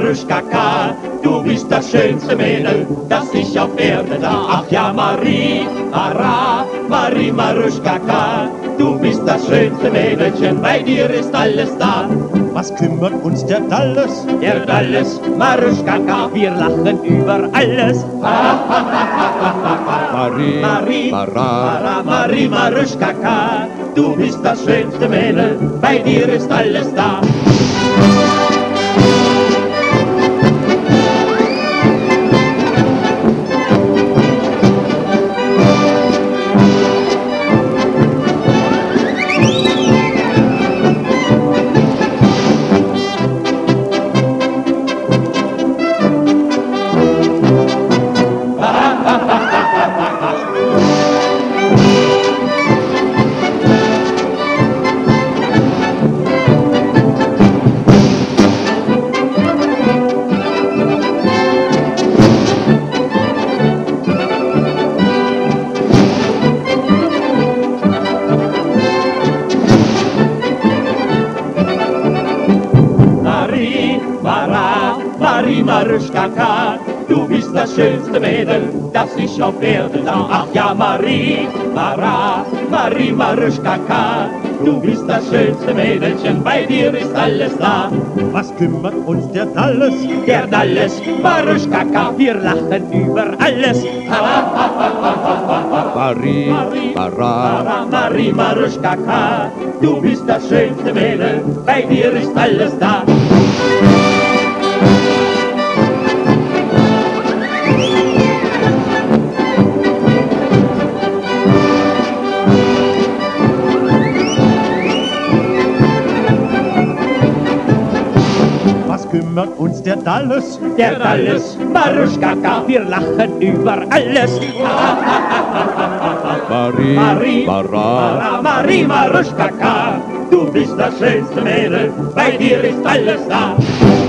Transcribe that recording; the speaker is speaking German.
Maruschkaka, du bist das schönste Mädel, das ich auf Erden sah. Ach ja, Marie, Marie Maruschkaka, du bist das schönste Mädelchen, bei dir ist alles da. Was kümmert uns der Dalles? Der Dalles, Maruschkaka, wir lachen über alles. Marie, Marie Maruschkaka, du bist das schönste Mädel, bei dir ist alles da. Marie Maruschkaka, du bist das schönste Mädel, das ich auf Erden sah. Ach ja, Marie Maruschkaka, du bist das schönste Mädelchen, bei dir ist alles da. Was kümmert uns der Dalles? Der Dalles, Maruschkaka, wir lachen über alles. Marie Maruschkaka, du bist das schönste Mädel, bei dir ist alles da. Was kümmert uns der Dalles? Der Dalles, Maruschkaka, wir lachen über alles. Marie Maruschkaka, du bist das schönste Mädel, bei dir ist alles da.